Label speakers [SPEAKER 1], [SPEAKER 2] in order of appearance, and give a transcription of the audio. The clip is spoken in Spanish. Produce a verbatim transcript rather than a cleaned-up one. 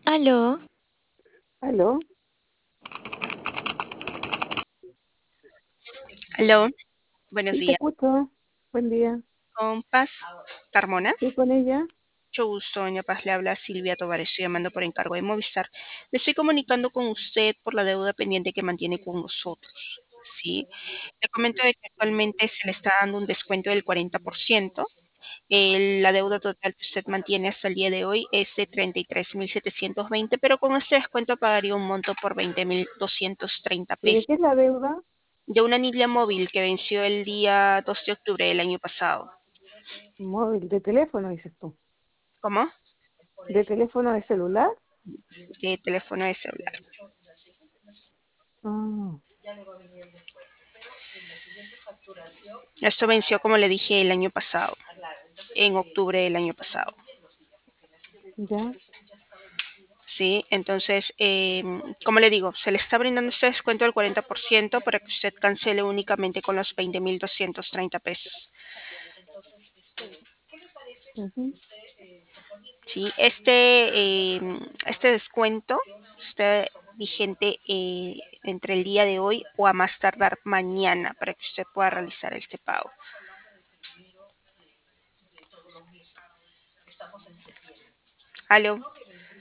[SPEAKER 1] Aló,
[SPEAKER 2] Aló,
[SPEAKER 1] aló, buenos
[SPEAKER 2] sí te
[SPEAKER 1] días.
[SPEAKER 2] escucho. Buen día.
[SPEAKER 1] Con Paz Carmona.
[SPEAKER 2] Sí, con ella.
[SPEAKER 1] Mucho gusto, doña Paz. Le habla Silvia Tovar. Estoy llamando por encargo de Movistar. Le estoy comunicando con usted por la deuda pendiente que mantiene con nosotros. Sí. Le comento de que actualmente se le está dando un descuento del cuarenta por ciento. El- la deuda total que usted mantiene hasta el día de hoy es de treinta y tres mil setecientos veinte, pero con este descuento pagaría un monto por veinte mil doscientos treinta
[SPEAKER 2] ¿Y de
[SPEAKER 1] pesos.
[SPEAKER 2] qué es la deuda?
[SPEAKER 1] De una anilla móvil que venció el día dos de octubre del año pasado.
[SPEAKER 2] Móvil, de teléfono, dices tú.
[SPEAKER 1] ¿Cómo?
[SPEAKER 2] ¿De teléfono de celular?
[SPEAKER 1] De teléfono de celular.
[SPEAKER 2] Ah,
[SPEAKER 1] Esto venció, como le dije, el año pasado, en octubre del año pasado.
[SPEAKER 2] ya.
[SPEAKER 1] Sí, entonces, eh, como le digo, se le está brindando este descuento del cuarenta por ciento para que usted cancele únicamente con los veinte mil doscientos treinta pesos.
[SPEAKER 2] Ujú.
[SPEAKER 1] Sí, este, eh, este descuento está vigente eh, entre el día de hoy o a más tardar mañana para que usted pueda realizar este pago. ¿Aló?